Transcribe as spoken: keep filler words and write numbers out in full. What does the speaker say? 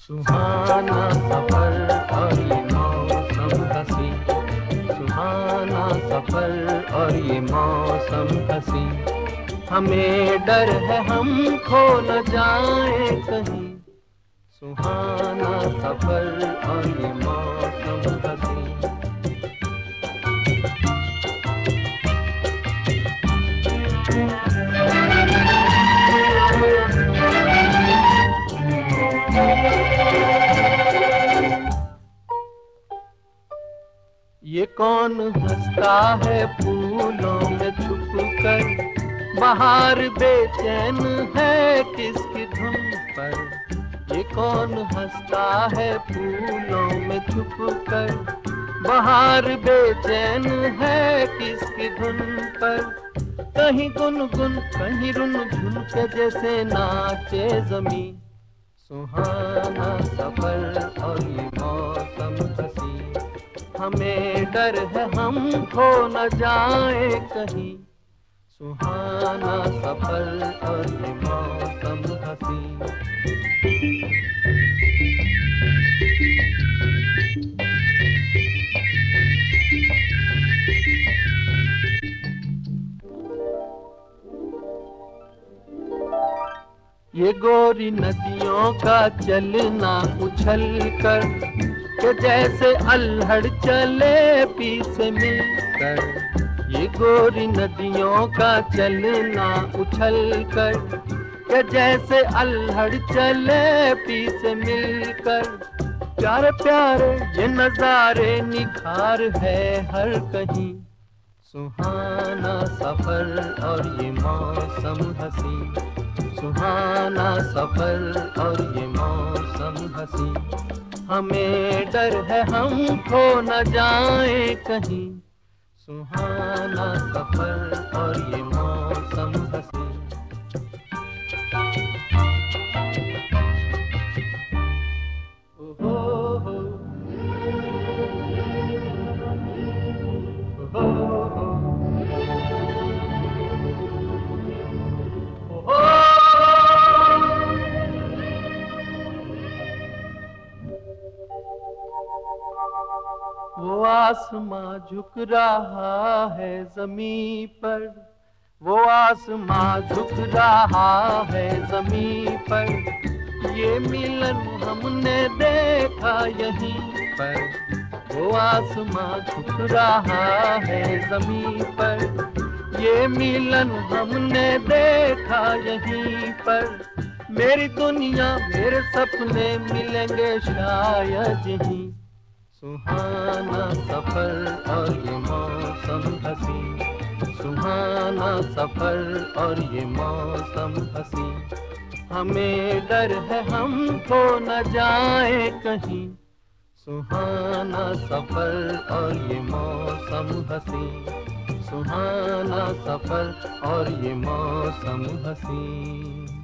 सुहाना सफर और ये मौसम हसी, सुहाना सफर और ये मौसम हसी। हमें डर है हम खो न जाए कहीं, सुहाना सफर और ये मौसम हसी। ये कौन हंसता है फूलों में छुप कर, बाहर बेचैन है किसकी धुन पर। ये कौन हंसता है फूलों में छुप कर, बाहर बेचैन है किसकी धुन पर। कहीं गुनगुन कहीं रुन झुन के जैसे नाचे जमी, सुहाना सफर और ये मौसम हसी। हमें डर है हम खो न जाए कहीं, सुहाना सफर और ये मौसम हसी। ये गोरी नदियों का चलना उछल कर, के जैसे अल्हड़ चले पीछे मिलकर। ये गोरी नदियों का चलना उछल कर, के जैसे अल्हड़ चले पीछे मिलकर। प्यारे प्यारे ये नजारे निखार है हर कहीं, सुहाना सफर और ये मौसम हसी। सुहाना सफर और ये मौसम हसी। हमें डर है हम खो न जाए कहीं, सुहाना सफर और ये मौसम हसी। ओहो हो, ओहो हो, ओहो। वो आसमां झुक रहा है ज़मीं पर, वो आसमां झुक रहा है ज़मीं पर। ये मिलन हमने देखा यहीं पर, वो आसमां झुक रहा है ज़मीं पर। ये मिलन हमने देखा यहीं पर। मेरी दुनिया मेरे सपने मिलेंगे शायद यहीं, सुहाना सफर और ये मौसम हसी। सुहाना सफर और ये मौसम हसी। हमें डर है हम खो न जाए कहीं, सुहाना सफर और ये मौसम हसी। सुहाना सफर और ये मौसम हसी।